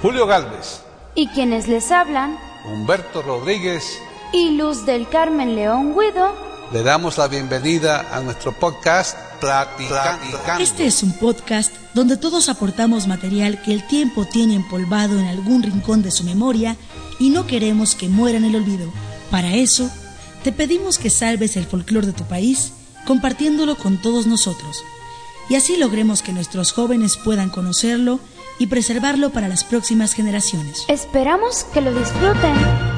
Julio Gálvez. Y quienes les hablan, Humberto Rodríguez y Luz del Carmen León Guido. Le damos la bienvenida a nuestro podcast Platicando. Este es un podcast donde todos aportamos material que el tiempo tiene empolvado en algún rincón de su memoria y no queremos que muera en el olvido. Para eso, te pedimos que salves el folclore de tu país compartiéndolo con todos nosotros. Y así logremos que nuestros jóvenes puedan conocerlo y preservarlo para las próximas generaciones. Esperamos que lo disfruten.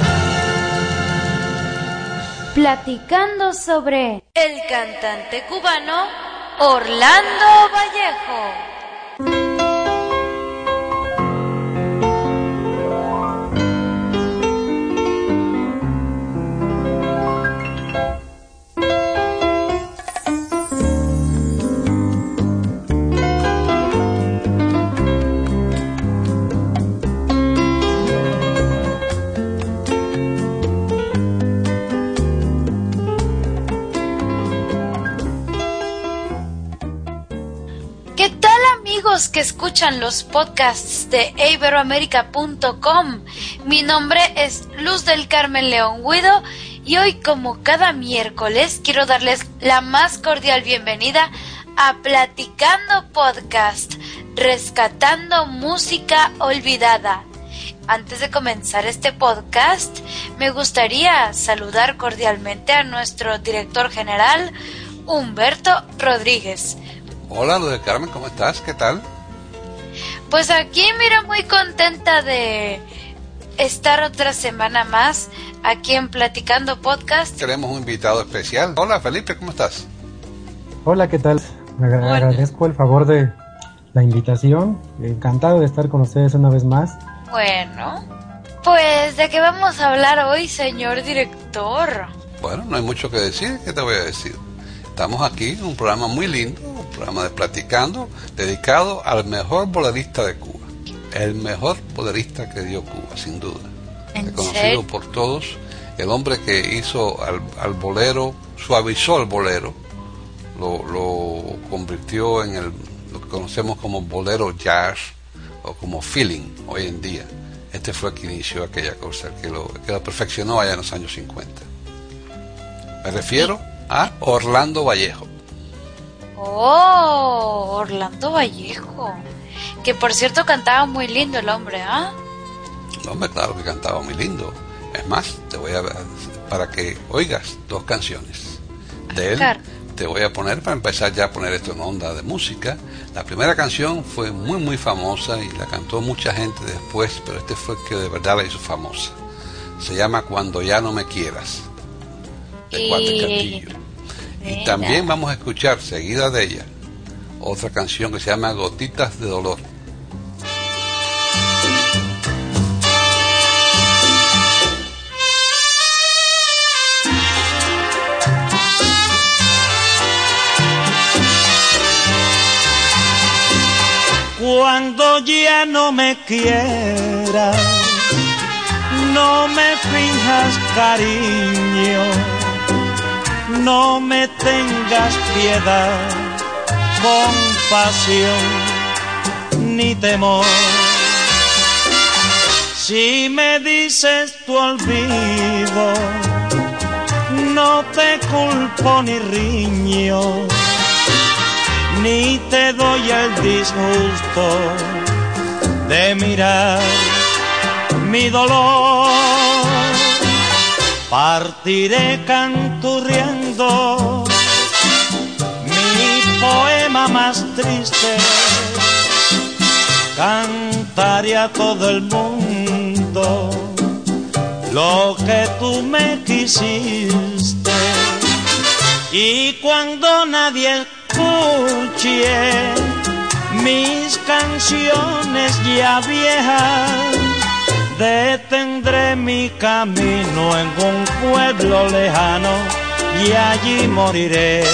Platicando sobre el cantante cubano Orlando Vallejo. Que escuchan los podcasts de iberoamerica.com. Mi nombre es Luz del Carmen León Guido y hoy, como cada miércoles, quiero darles la más cordial bienvenida a Platicando Podcast, rescatando música olvidada. Antes de comenzar este podcast, me gustaría saludar cordialmente a nuestro director general, Humberto Rodríguez. Hola, Luz del Carmen, ¿cómo estás? ¿Qué tal? Pues aquí, mira, muy contenta de estar otra semana más aquí en Platicando Podcast. Tenemos un invitado especial. Hola, Felipe, ¿cómo estás? Hola, ¿qué tal? Agradezco el favor de la invitación. Encantado de estar con ustedes una vez más. Bueno, pues, ¿de qué vamos a hablar hoy, señor director? Bueno, no hay mucho que decir. ¿Qué te voy a decir? Estamos aquí en un programa muy lindo, un programa de Platicando, dedicado al mejor bolerista de Cuba. El mejor bolerista que dio Cuba, sin duda. Reconocido por todos, el hombre que hizo al bolero, suavizó el bolero, lo convirtió en lo que conocemos como bolero jazz o como feeling hoy en día. Este fue el que inició aquella cosa, que lo perfeccionó allá en los años 50. Me refiero a Orlando Vallejo. Oh, Orlando Vallejo. Que por cierto cantaba muy lindo el hombre, ¿ah? El hombre, claro que cantaba muy lindo. Es más, para que oigas dos canciones de él. Claro. Te voy a poner, para empezar ya a poner esto en onda de música. La primera canción fue muy muy famosa y la cantó mucha gente después, pero este fue el que de verdad la hizo famosa. Se llama Cuando ya no me quieras, de Juan de Castillo. Y también vamos a escuchar, seguida de ella, otra canción que se llama Gotitas de Dolor. Cuando ya no me quieras, no me finjas cariño, no me tengas piedad, compasión ni temor. Si me dices tu olvido, no te culpo ni riño, ni te doy el disgusto de mirar mi dolor. Partiré canturriendo mi poema más triste, cantaré a todo el mundo lo que tú me quisiste. Y cuando nadie escuche mis canciones ya viejas, detendré mi camino en un pueblo lejano y allí moriré.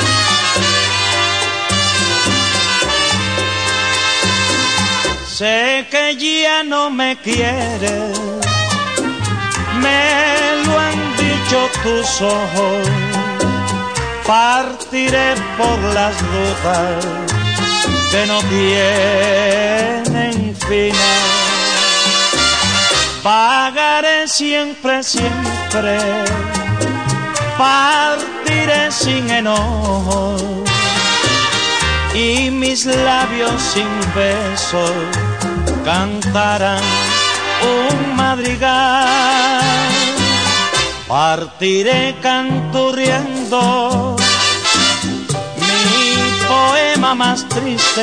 Sé Sé que ya no me quieres, me lo han dicho tus ojos. Partiré por las dudas que no tienen final. Pagaré siempre, siempre. Partiré sin enojo y mis labios sin besos cantarán un madrigal. Partiré canturriendo mi poema más triste.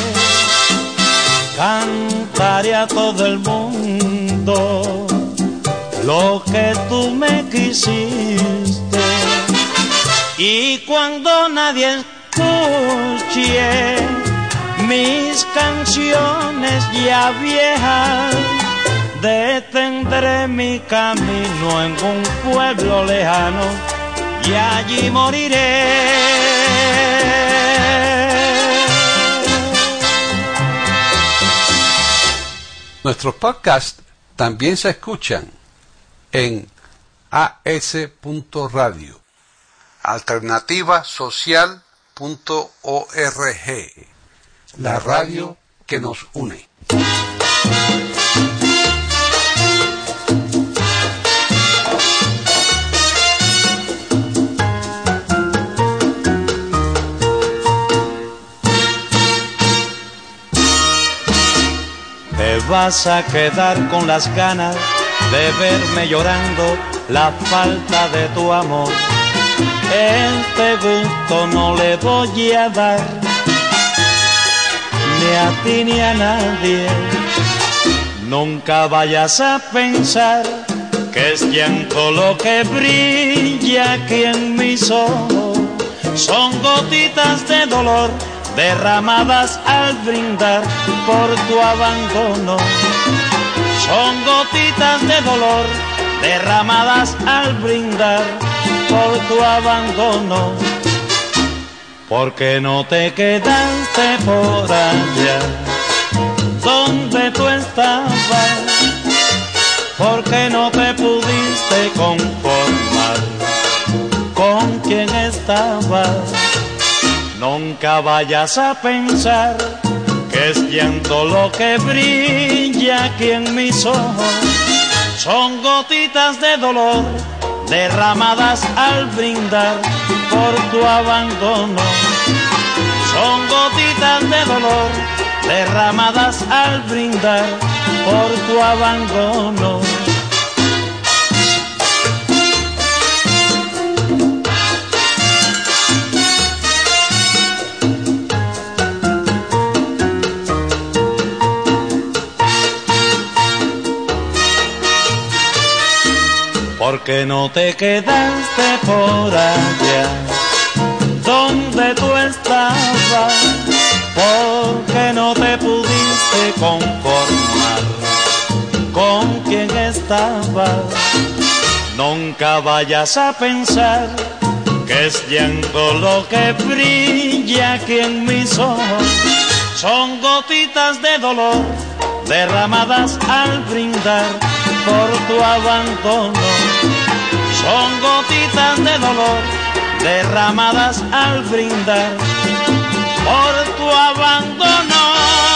Cantaré a todo el mundo lo que tú me quisiste. Y cuando nadie escuche mis canciones ya viejas, detendré mi camino en un pueblo lejano y allí moriré. Nuestros podcasts también se escuchan en as.radio, alternativasocial.org, la radio que nos une. Te vas a quedar con las ganas de verme llorando la falta de tu amor. Este gusto no le voy a dar ni a ti ni a nadie. Nunca vayas a pensar que es llanto lo que brilla aquí en mis ojos. Son gotitas de dolor derramadas al brindar por tu abandono. Son gotitas de dolor derramadas al brindar por tu abandono. Porque no te quedaste por allá donde tú estabas, porque no te pudiste conformar con quien estabas. Nunca vayas a pensar que es llanto lo que brilla aquí en mis ojos. Son gotitas de dolor derramadas al brindar por tu abandono. Son gotitas de dolor derramadas al brindar por tu abandono. Porque no te quedaste por allá donde tú estabas, porque no te pudiste conformar con quien estabas. Nunca vayas a pensar que es llanto lo que brilla aquí en mis ojos. Son gotitas de dolor derramadas al brindar por tu abandono. Son gotitas de dolor derramadas al brindar por tu abandono.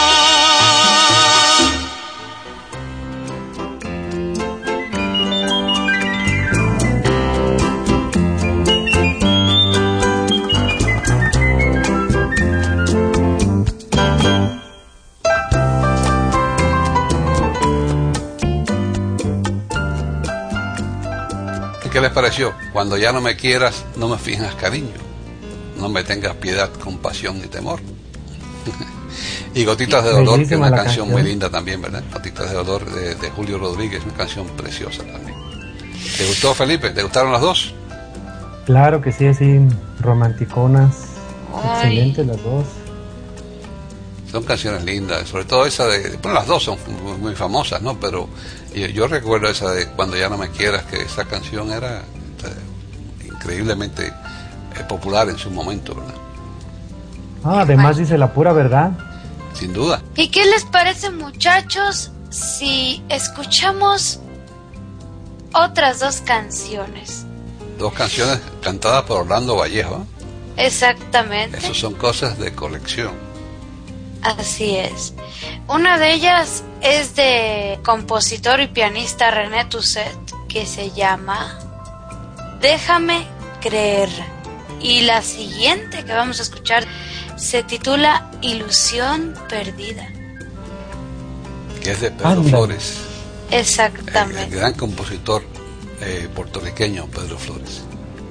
¿Qué les pareció? Cuando ya no me quieras, no me finjas cariño, no me tengas piedad, compasión ni temor. Y Gotitas de Dolor, que es una canción muy linda también, ¿verdad? Gotitas de Dolor de Julio Rodríguez, una canción preciosa también. ¿Te gustó, Felipe? ¿Te gustaron las dos? Claro que sí, así romanticonas. Excelentes las dos. Son canciones lindas, sobre todo esa de... Bueno, las dos son muy famosas, ¿no? Pero yo recuerdo esa de Cuando ya no me quieras, que esa canción era increíblemente popular en su momento, ¿verdad? Además dice la pura verdad. Sin duda. ¿Y qué les parece, muchachos, si escuchamos otras dos canciones? Dos canciones cantadas por Orlando Vallejo. Exactamente. Esas son cosas de colección. Así es. Una de ellas es de compositor y pianista René Toussaint, que se llama Déjame Creer. Y la siguiente que vamos a escuchar se titula Ilusión Perdida, que es de Pedro Flores. Exactamente. El gran compositor puertorriqueño Pedro Flores.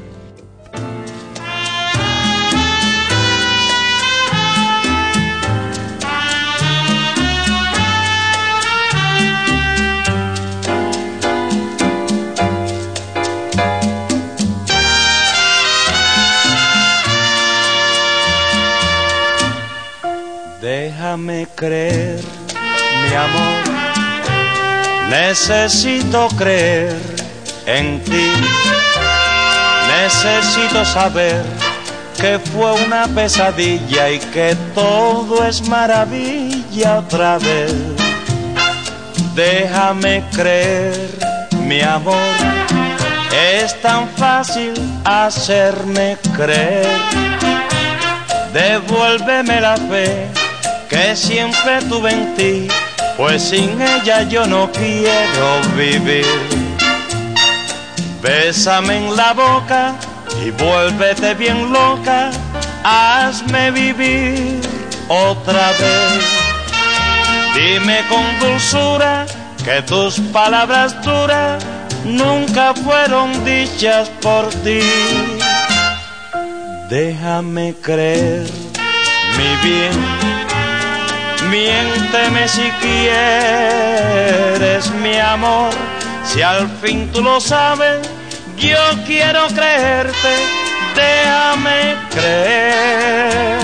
Déjame creer, mi amor, necesito creer en ti. Necesito saber que fue una pesadilla y que todo es maravilla otra vez. Déjame creer, mi amor, es tan fácil hacerme creer. Devuélveme la fe que siempre tuve en ti, pues sin ella yo no quiero vivir. Bésame en la boca y vuélvete bien loca, hazme vivir otra vez. Dime con dulzura que tus palabras duras nunca fueron dichas por ti. Déjame creer, mi bien, miénteme si quieres, mi amor. Si al fin tú lo sabes, yo quiero creerte, déjame creer.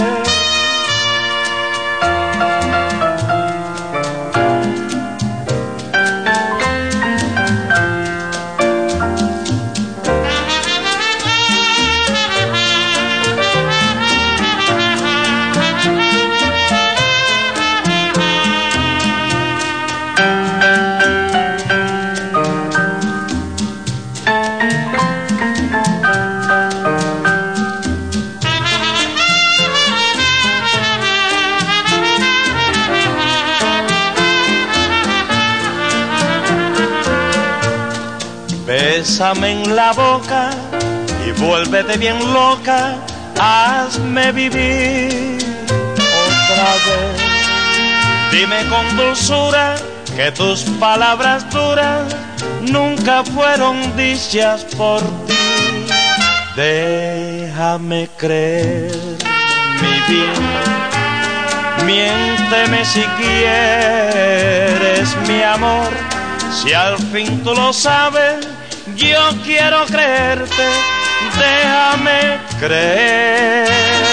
Bésame en la boca y vuélvete bien loca, hazme vivir otra vez. Dime con dulzura que tus palabras duras nunca fueron dichas por ti. Déjame creer, mi bien, miénteme si quieres, mi amor. Si al fin tú lo sabes, yo quiero creerte, déjame creer.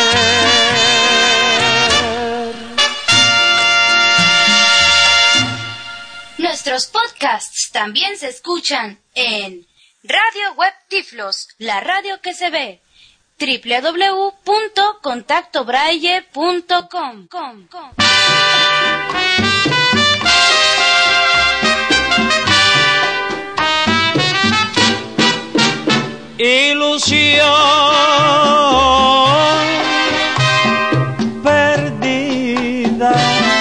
Nuestros podcasts también se escuchan en Radio Web Tiflos, la radio que se ve, www.contactobraille.com. Ilusión perdida,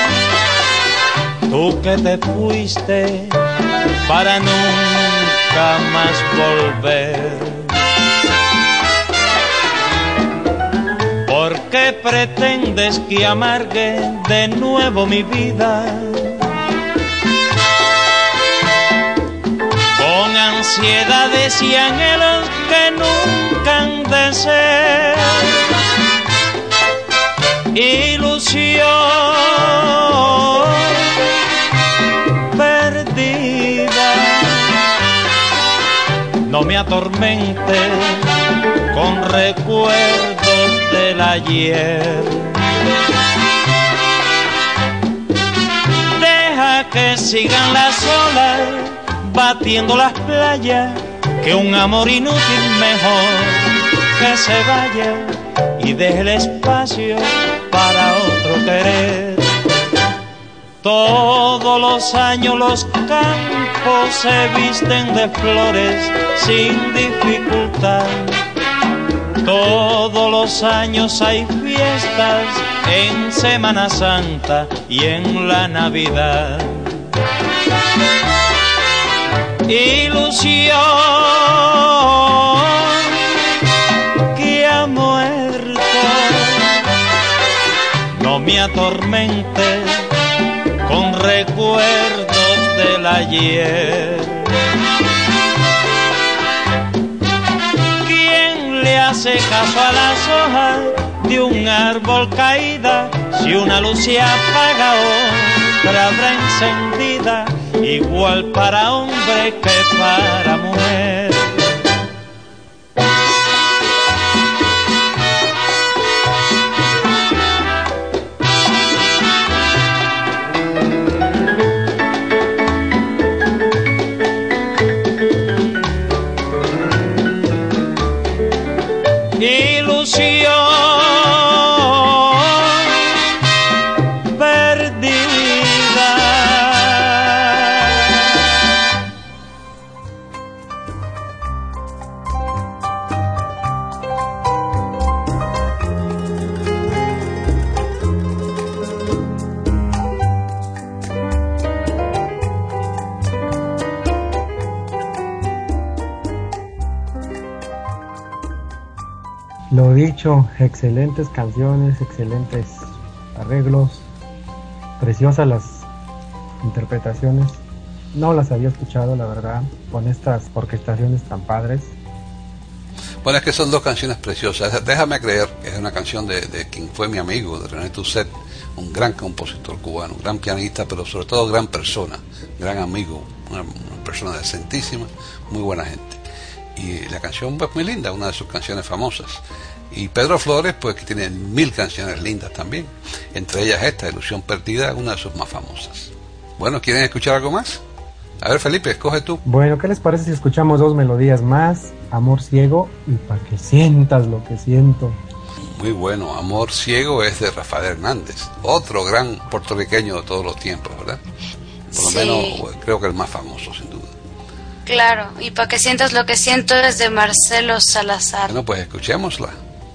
tú que te fuiste para nunca más volver. ¿Por qué pretendes que amargue de nuevo mi vida? Con ansiedades y anhelos que nunca han de ser. Ilusión perdida, no me atormentes con recuerdos del ayer. Deja que sigan las olas batiendo las playas, que un amor inútil mejor que se vaya y deje el espacio para otro querer. Todos los años los campos se visten de flores sin dificultad. Todos los años hay fiestas en Semana Santa y en la Navidad. Ilusión que ha muerto, no me atormente con recuerdos del ayer. ¿Quién le hace caso a las hojas de un árbol caída? Si una luz se apaga, otra habrá encendida, igual para hombre que para mujer. Ilusión perdida. Lo dicho, excelentes canciones, excelentes arreglos, preciosas las interpretaciones. No las había escuchado, la verdad, con estas orquestaciones tan padres. Bueno, es que son dos canciones preciosas. Déjame creer que es una canción de quien fue mi amigo, de René Tusset, un gran compositor cubano, un gran pianista, pero sobre todo gran persona, gran amigo, una persona decentísima, muy buena gente. Y la canción pues muy linda, una de sus canciones famosas. Y Pedro Flores, pues que tiene 1000 canciones lindas también, entre ellas esta, Ilusión Perdida, una de sus más famosas. Bueno, ¿quieren escuchar algo más? A ver, Felipe, escoge tú. Bueno, ¿qué les parece si escuchamos dos melodías más? Amor Ciego y Pa' que sientas lo que siento. Muy bueno, Amor Ciego es de Rafael Hernández, otro gran puertorriqueño de todos los tiempos, ¿verdad? Por lo menos creo que el más famoso, sin duda. Claro, y Pa' que sientas lo que siento es de Marcelo Salazar. Bueno, pues escuchémosla.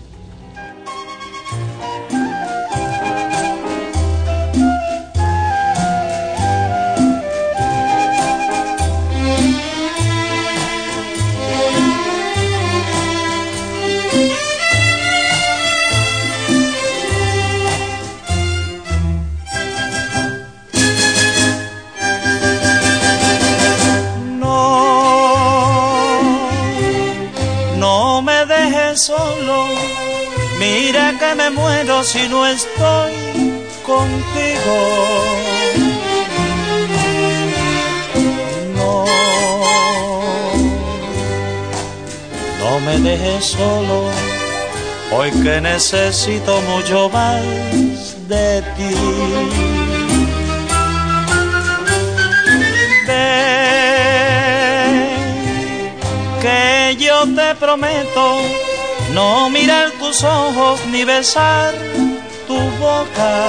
Solo, mira que me muero si no estoy contigo. No, no me dejes solo, hoy que necesito mucho más de ti. Ven, que yo te prometo no mirar tus ojos ni besar tu boca.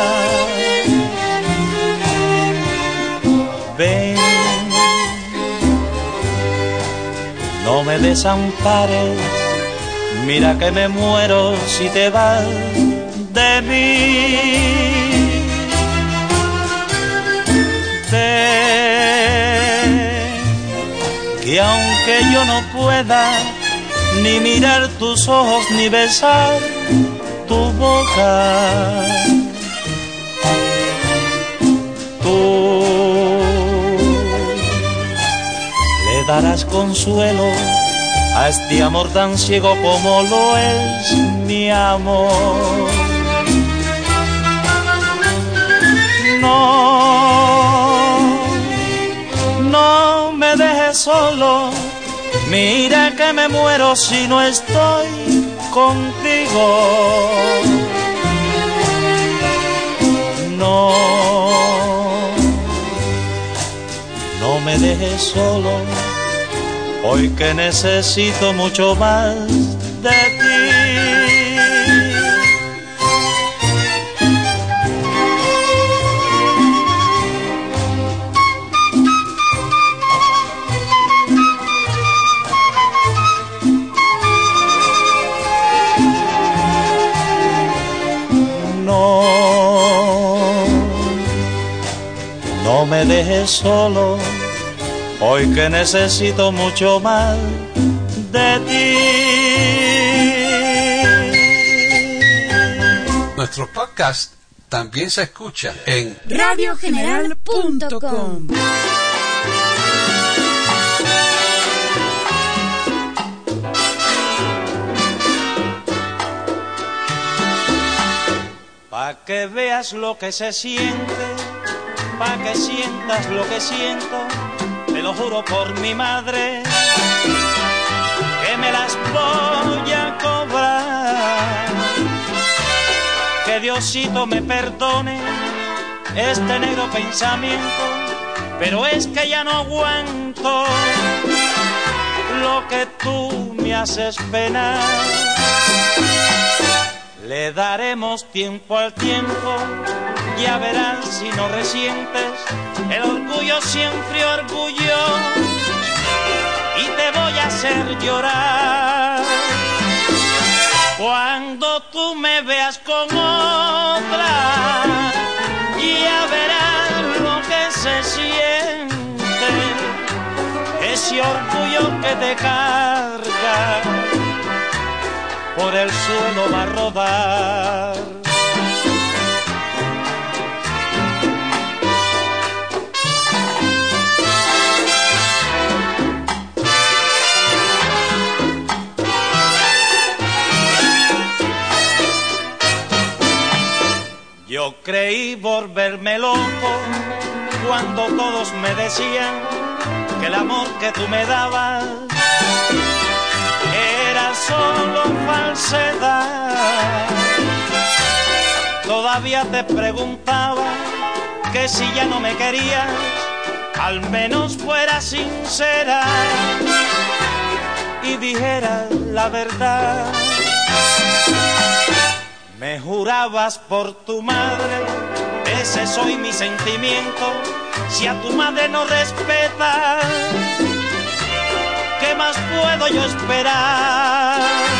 Ven, no me desampares, mira que me muero si te vas de mí. Ven, que aunque yo no pueda ni mirar tus ojos ni besar tu boca, tú le darás consuelo a este amor tan ciego como lo es mi amor. No, no me dejes solo, mira que me muero si no estoy contigo. No, no me dejes solo, hoy que necesito mucho más de ti. dejes solo, hoy que necesito mucho más de ti. Nuestro podcast también se escucha en radiogeneral.com. Pa' que veas lo que se siente, pa' que sientas lo que siento, te lo juro por mi madre, que me las voy a cobrar. Que Diosito me perdone este negro pensamiento, pero es que ya no aguanto lo que tú me haces penar. Le daremos tiempo al tiempo, ya verás si no resientes. El orgullo siempre orgullo y te voy a hacer llorar. Cuando tú me veas con otra, ya verás lo que se siente. Ese orgullo que te carga por el suelo va a rodar. Yo creí volverme loco cuando todos me decían que el amor que tú me dabas era solo falsedad. Todavía te preguntaba que si ya no me querías, al menos fuera sincera y dijeras la verdad. Me jurabas por tu madre, ese soy mi sentimiento. Si a tu madre no respetas, ¿qué más puedo yo esperar?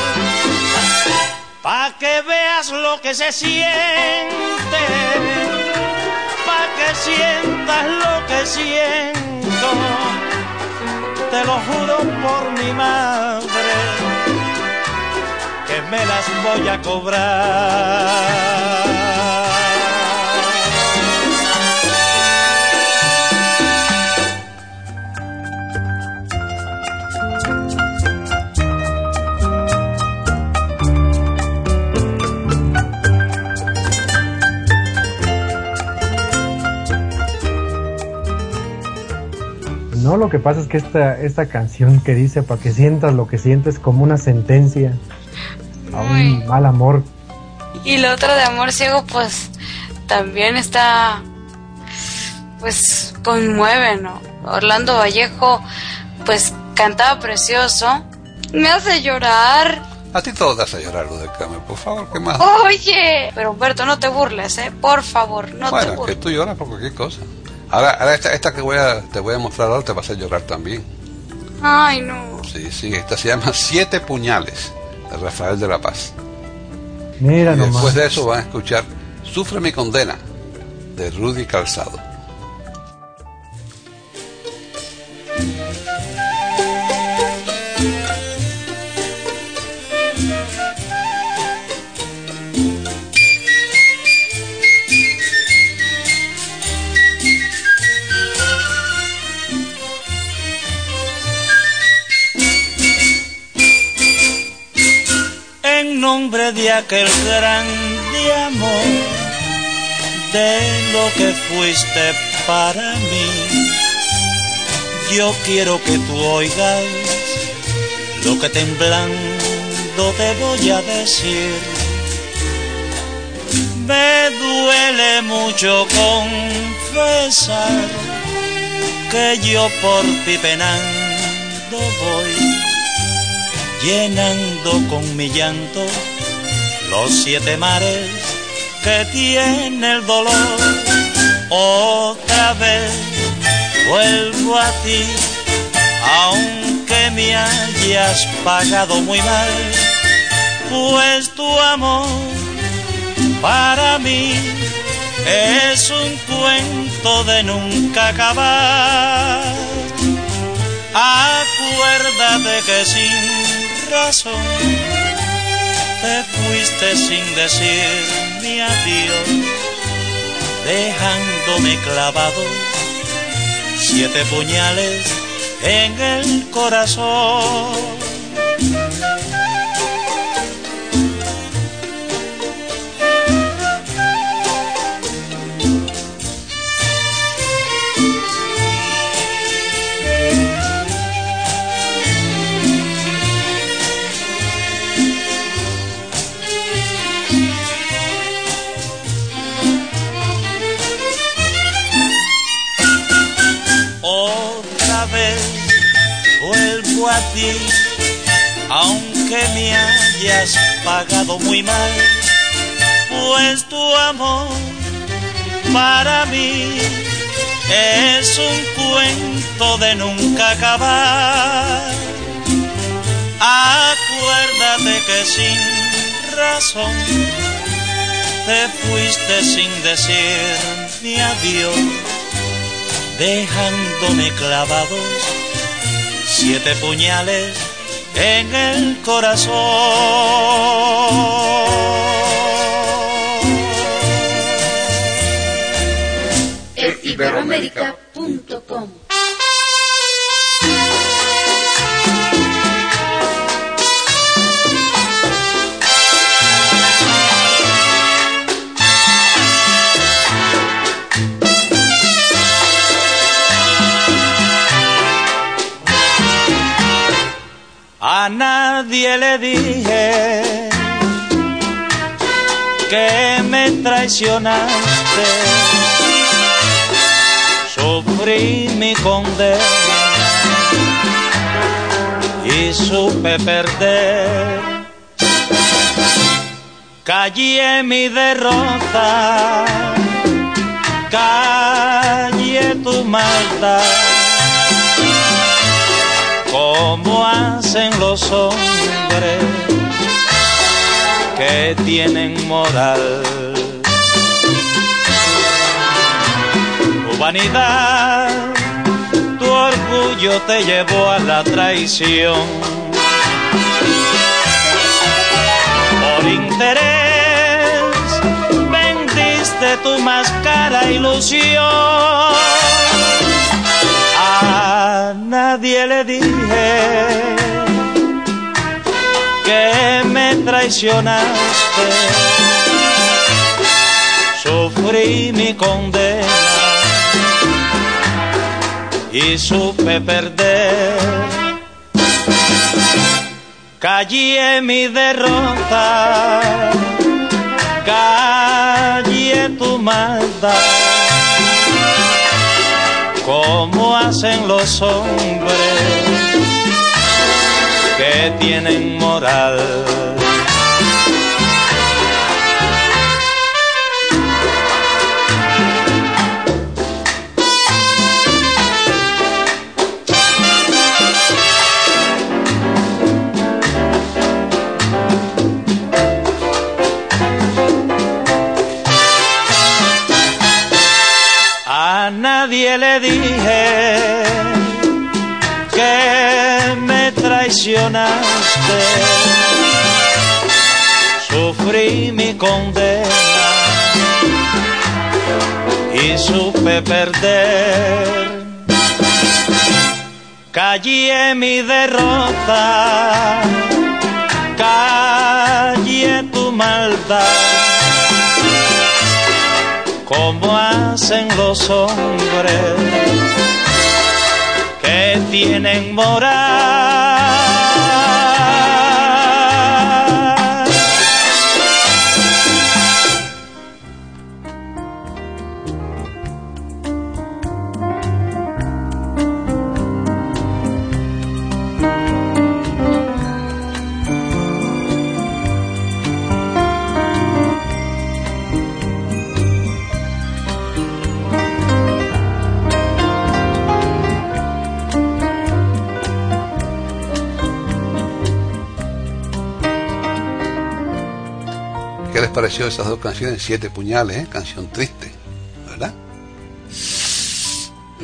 Pa' que veas lo que se siente, pa' que sientas lo que siento. Te lo juro por mi madre, que me las voy a cobrar. No, lo que pasa es que esta canción que dice para que sientas lo que sientes como una sentencia a un mal amor. Y lo otro de Amor Ciego, pues también está, pues conmueve, ¿no? Orlando Vallejo, pues cantaba precioso, me hace llorar. A ti todo te hace llorar, Luz del Carmen, por favor, ¿qué más? Oye, pero Humberto, no te burles, por favor, no te burles. Bueno, que tú lloras por cualquier cosa. Ahora esta que te voy a mostrar ahora te va a hacer llorar también. Ay, no. Sí, esta se llama 7 puñales, de Rafael de la Paz. Mira y nomás. Después de eso van a escuchar Sufre mi condena, de Rudy Calzado. En nombre de aquel grande amor, de lo que fuiste para mí, yo quiero que tú oigas lo que temblando te voy a decir. Me duele mucho confesar que yo por ti penando voy, llenando con mi llanto los 7 mares que tiene el dolor. Otra vez vuelvo a ti, aunque me hayas pagado muy mal, pues tu amor para mí es un cuento cuento de nunca acabar. Acuérdate que sin razón te fuiste sin decir mi adiós, dejándome clavado 7 puñales en el corazón. Otra vez vuelvo a ti, aunque me hayas pagado muy mal, pues tu amor para mí es un cuento de nunca acabar. Acuérdate que sin razón te fuiste sin decir mi adiós, dejándome clavados 7 puñales en el corazón. Iberoamerica.com. A nadie le dije que me traicionaste, sufrí mi condena y supe perder. Callé mi derrota, callé tu maldad, como hacen los hombres que tienen moral. Tu vanidad, tu orgullo te llevó a la traición. Por interés vendiste tu más cara ilusión. A nadie le dije que me traicionaste, sufrí mi condena y supe perder. Callé mi derrota, callé tu maldad, como hacen los hombres que tienen moral. A nadie le dije que me traicionaste, sufrí mi condena y supe perder. Callé mi derrota, callé tu maldad, como hacen los hombres que tienen moral. ¿Qué les pareció esas dos canciones? 7 puñales, canción triste, ¿verdad?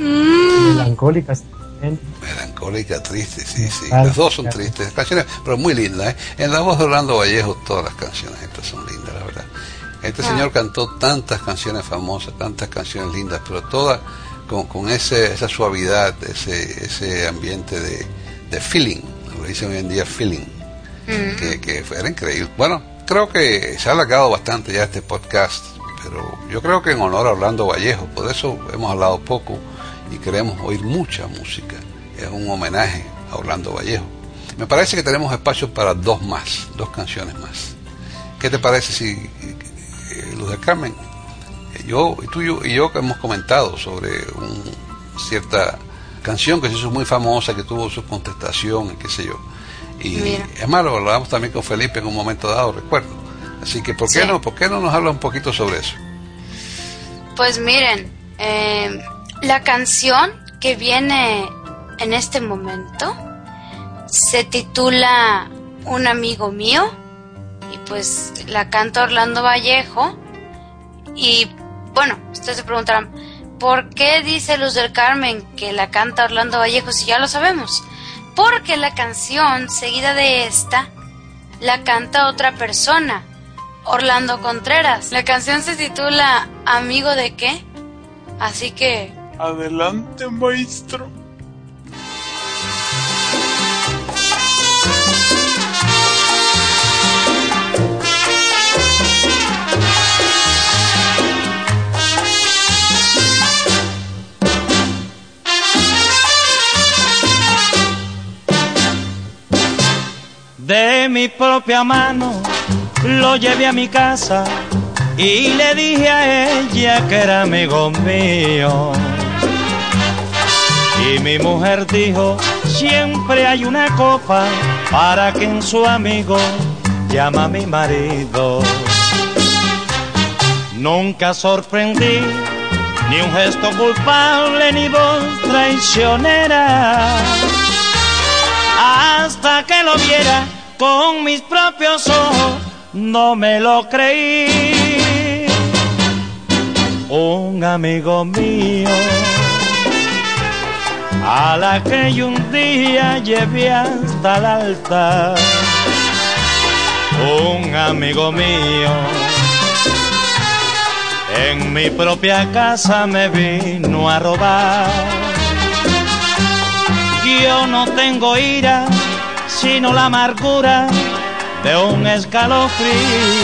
Melancólicas. Melancólica, triste, sí. Las dos son tristes, canciones, pero muy lindas, ¿eh? En la voz de Orlando Vallejo, todas las canciones estas son lindas, la verdad. Este señor cantó tantas canciones famosas, tantas canciones lindas, pero todas con esa suavidad, ese ambiente de feeling, lo dicen hoy en día feeling, que era increíble. Bueno, creo que se ha alargado bastante ya este podcast, pero yo creo que en honor a Orlando Vallejo, por eso hemos hablado poco y queremos oír mucha música. Es un homenaje a Orlando Vallejo. Me parece que tenemos espacio para dos canciones más. ¿Qué te parece si Luz del Carmen, tú y yo que hemos comentado sobre cierta canción que se hizo muy famosa, que tuvo su contestación, qué sé yo? Y es más, lo hablábamos también con Felipe en un momento dado, recuerdo. Así que, ¿por qué no nos habla un poquito sobre eso? Pues miren, la canción que viene en este momento se titula Un amigo mío, y pues la canta Orlando Vallejo. Y bueno, ustedes se preguntarán, ¿por qué dice Luz del Carmen que la canta Orlando Vallejo si ya lo sabemos? Porque la canción seguida de esta la canta otra persona, Orlando Contreras. La canción se titula ¿Amigo de qué? Así que adelante, maestro. De mi propia mano lo llevé a mi casa y le dije a ella que era amigo mío. Y mi mujer dijo, siempre hay una copa para quien su amigo llama a mi marido. Nunca sorprendí ni un gesto culpable ni voz traicionera, hasta que lo viera con mis propios ojos, no me lo creí. Un amigo mío, a la que yo un día llevé hasta el altar. Un amigo mío, en mi propia casa me vino a robar. Yo no tengo ira, sino la amargura de un escalofrío.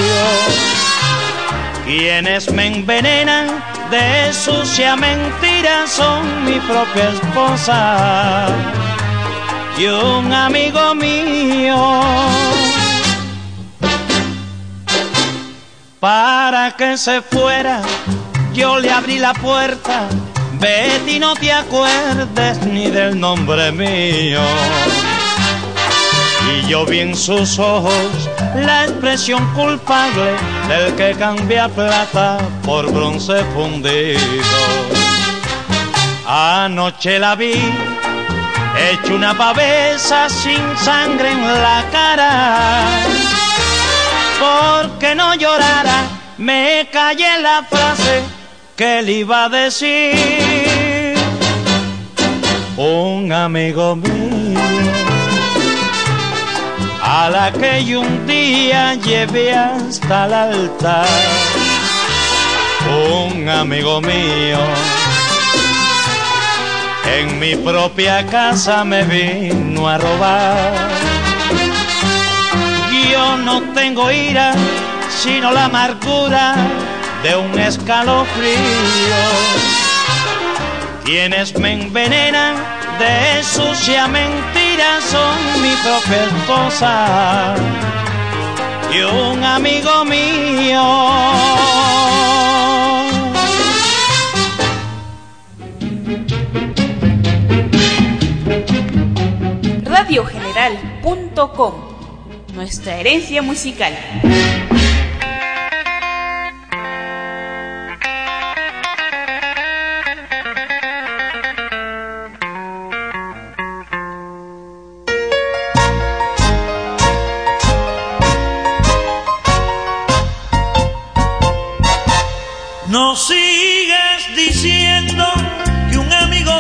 Quienes me envenenan de sucia mentira son mi propia esposa y un amigo mío. Para que se fuera, yo le abrí la puerta. Betty, no te acuerdes ni del nombre mío. Y yo vi en sus ojos la expresión culpable del que cambia plata por bronce fundido. Anoche la vi, hecho una pavesa sin sangre en la cara. Porque no llorara, me callé la frase que le iba a decir. Un amigo mío, a la que yo un día llevé hasta el altar. Un amigo mío, en mi propia casa me vino a robar. Yo no tengo ira, sino la amargura de un escalofrío. Quienes me envenenan de sucia mentira son mi propia esposa y un amigo mío. Radiogeneral.com, nuestra herencia musical. No sigas diciendo que un amigo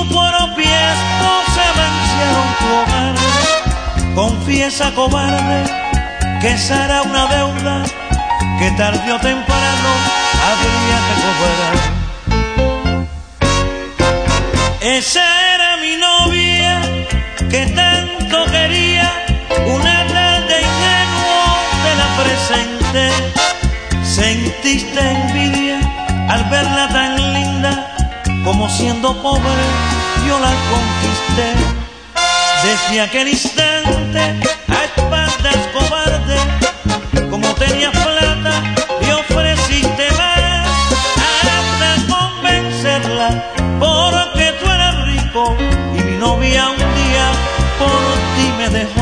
propia esposa vencieron tu hogar. Confiesa, cobarde, que esa era una deuda que tarde o temprano habría que cobrar. Esa era mi novia que tanto quería, una tarde ingenuo te la presenté. Sentiste envidia al verla tan linda, como siendo pobre yo la conquisté. Desde aquel instante a espaldas cobarde, como tenías plata le ofreciste más, hasta convencerla porque tú eras rico y mi novia un día por ti me dejó.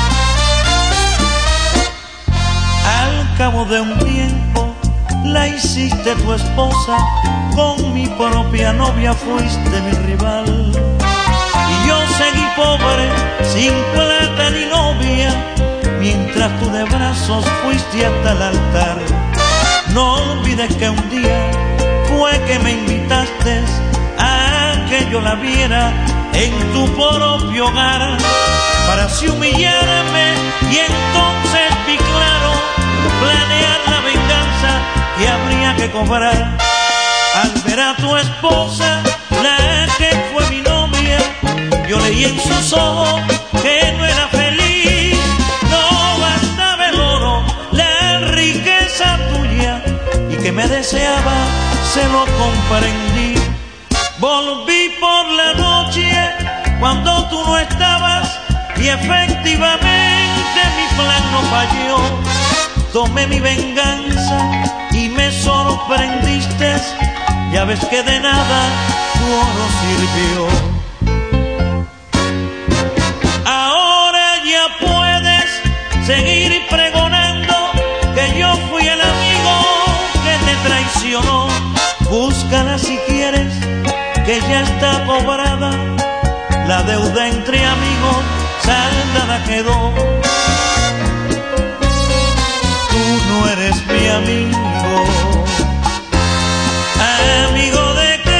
Al cabo de un tiempo la hiciste tu esposa, con mi propia novia fuiste mi rival. Y yo seguí pobre, sin plata ni novia, mientras tú de brazos fuiste hasta el altar. No olvides que un día fue que me invitaste a que yo la viera en tu propio hogar, para así humillarme y entonces vi claro planear la venganza que habría que cobrar. Al ver a tu esposa, la que fue mi novia, yo leí en sus ojos que no era feliz. No bastaba el oro, la riqueza tuya, y que me deseaba, se lo comprendí. Volví por la noche cuando tú no estabas, y efectivamente mi plan no falló. Tomé mi venganza y me sorprendiste, ya ves que de nada tu oro sirvió. Ahora ya puedes seguir pregonando que yo fui el amigo que te traicionó. Búscala si quieres, que ya está cobrada, la deuda entre amigos saldada quedó. Tú no eres mi amigo, ¿amigo de qué?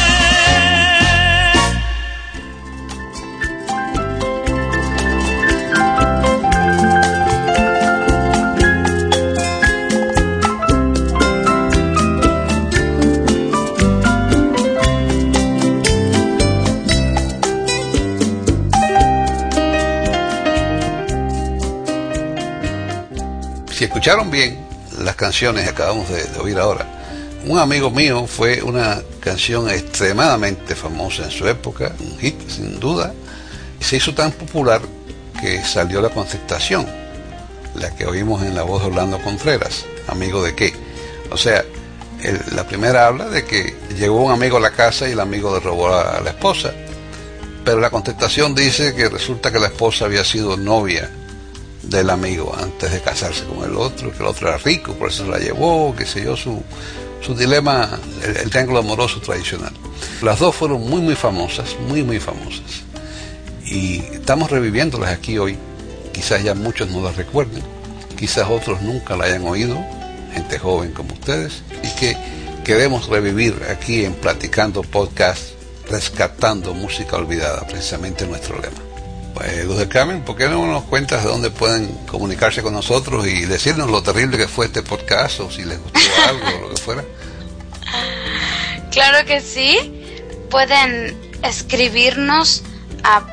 Si escucharon bien las canciones que acabamos de oír ahora, Un amigo mío fue una canción extremadamente famosa en su época, un hit sin duda, y se hizo tan popular que salió La Contestación, la que oímos en la voz de Orlando Contreras, ¿amigo de qué? O sea, la primera habla de que llegó un amigo a la casa y el amigo le robó a la esposa, pero La Contestación dice que resulta que la esposa había sido novia del amigo antes de casarse con el otro, que el otro era rico, por eso se la llevó, qué sé yo, su dilema, el triángulo amoroso tradicional. Las dos fueron muy famosas, muy famosas, y estamos reviviéndolas aquí hoy. Quizás ya muchos no las recuerden, quizás otros nunca la hayan oído, gente joven como ustedes, y que queremos revivir aquí en Platicando Podcast, rescatando música olvidada, precisamente nuestro lema. Pues, Luz del Carmen, ¿por qué no nos cuentas de dónde pueden comunicarse con nosotros y decirnos lo terrible que fue este podcast, o si les gustó algo o lo que fuera? Claro que sí. Pueden escribirnos a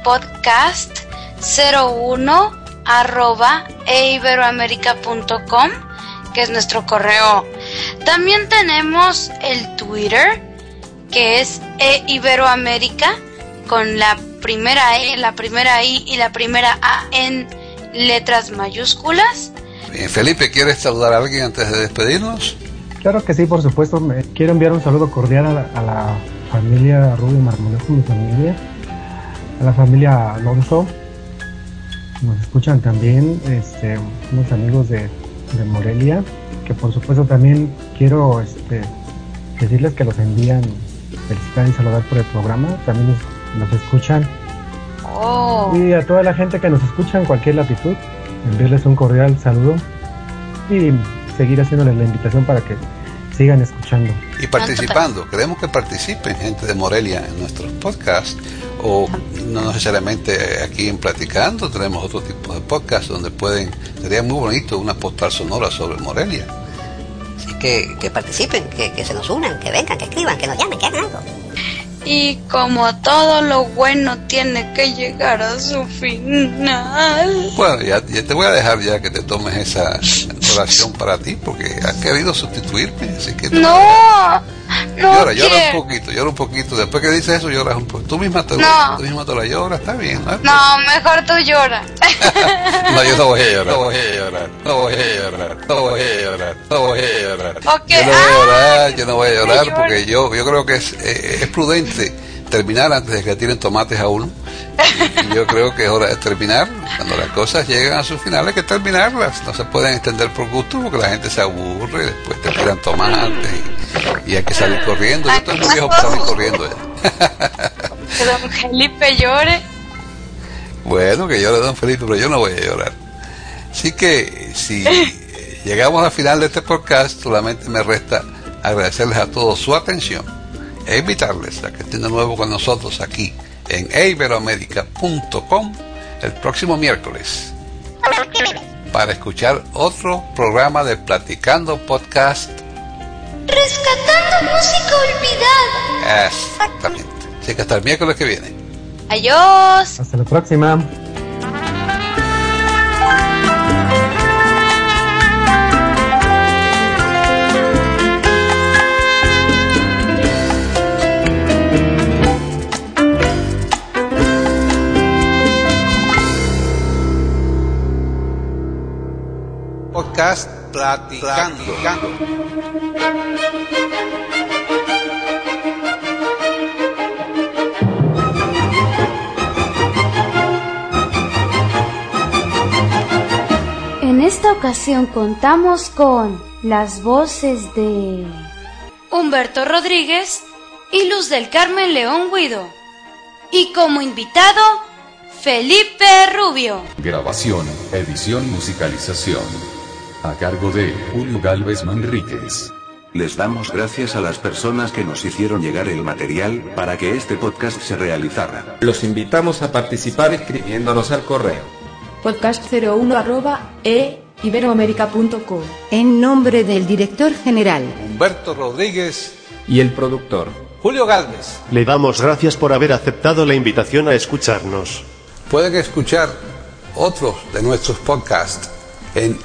podcast01@eiberoamerica.com, que es nuestro correo. También tenemos el Twitter, que es eiberoamerica, con la primera E, la primera I y la primera A en letras mayúsculas. Bien, Felipe, ¿quieres saludar a alguien antes de despedirnos? Claro que sí, por supuesto. Quiero enviar un saludo cordial a la familia Rubio Marmolejo, mi familia, a la familia Alonso. Nos escuchan también unos amigos de Morelia, que por supuesto también quiero decirles que los envían felicitar y saludar por el programa. También nos escuchan. Y a toda la gente que nos escucha en cualquier latitud, enviarles un cordial saludo y seguir haciéndoles la invitación para que sigan escuchando. Y participando. Queremos que participen gente de Morelia en nuestros podcasts, o no necesariamente aquí en Platicando, tenemos otro tipo de podcasts donde sería muy bonito una postal sonora sobre Morelia. Así que participen, que se nos unan, que vengan, que escriban, que nos llamen, que hagan algo. Y como todo lo bueno tiene que llegar a su final. Bueno, ya te voy a dejar ya que te tomes esa oración para ti, porque has querido sustituirme, así que No llora quiero. un poquito. Después que dices eso, lloras un poco. Tú misma te la lloras, está bien, ¿no? No, mejor tú lloras. No, yo no voy a llorar. Okay. Yo no voy a llorar porque yo creo que es prudente terminar antes de que tiren tomates a uno. Y yo creo que es hora de terminar. Cuando las cosas llegan a su final hay que terminarlas. No se pueden extender por gusto porque la gente se aburre y después te tiran tomates y hay que salir corriendo. Yo estoy muy viejo para salir corriendo ya. Que don Felipe llore. Bueno, que llore don Felipe, pero yo no voy a llorar. Así que si llegamos al final de este podcast, solamente me resta agradecerles a todos su atención e invitarles a que estén de nuevo con nosotros aquí en iberoamerica.com el próximo miércoles para escuchar otro programa de Platicando Podcast, Rescatando música olvidada. Exactamente. Así que hasta el miércoles que viene. Adiós. Hasta la próxima. Podcast Platicando. En esta ocasión contamos con las voces de Humberto Rodríguez y Luz del Carmen León Guido. Y como invitado, Felipe Rubio. Grabación, edición, musicalización. A cargo de Julio Galvez Manríquez. Les damos gracias a las personas que nos hicieron llegar el material para que este podcast se realizara. Los invitamos a participar escribiéndonos al correo podcast01@iberoamerica.com. En nombre del director general Humberto Rodríguez y el productor Julio Galvez, le damos gracias por haber aceptado la invitación a escucharnos. Pueden escuchar otros de nuestros podcasts en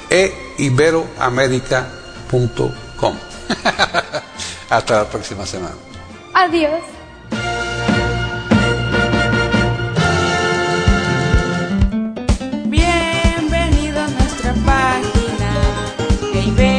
iberoamerica.com. Hasta la próxima semana. Adiós. Bienvenido a nuestra página